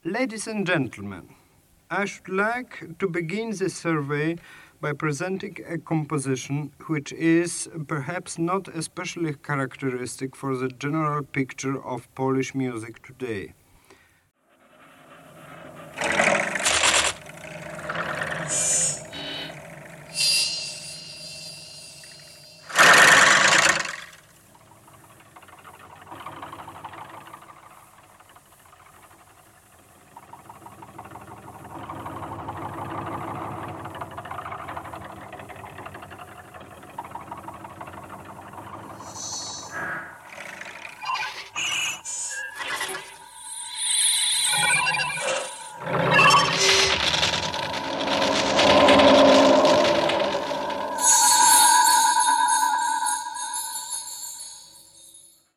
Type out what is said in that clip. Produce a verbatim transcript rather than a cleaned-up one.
Ladies and gentlemen, I should like to begin this survey by presenting a composition which is perhaps not especially characteristic for the general picture of Polish music today.